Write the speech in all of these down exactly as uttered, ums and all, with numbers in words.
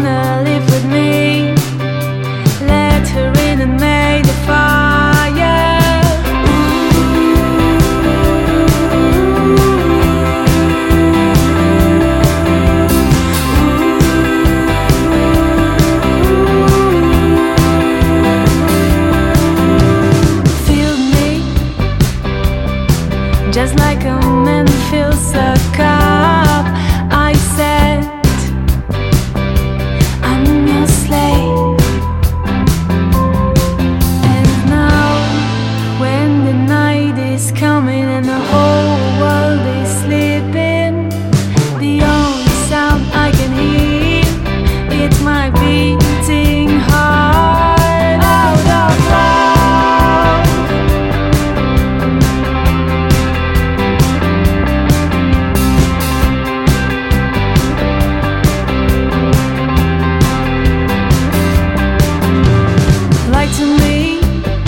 wanna live with me. Let her in and make the fire. Feel me, just like a man feels a cup. I said, I'm your slave. And now, when the night is coming and the whole world is sleeping, the only sound I can hear, it's my beating heart out of love. Like to me,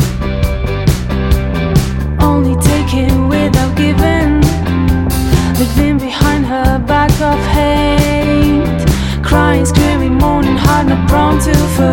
only taking without giving, living behind her back of hate, crying, screaming, moaning hard, not prone to forgive.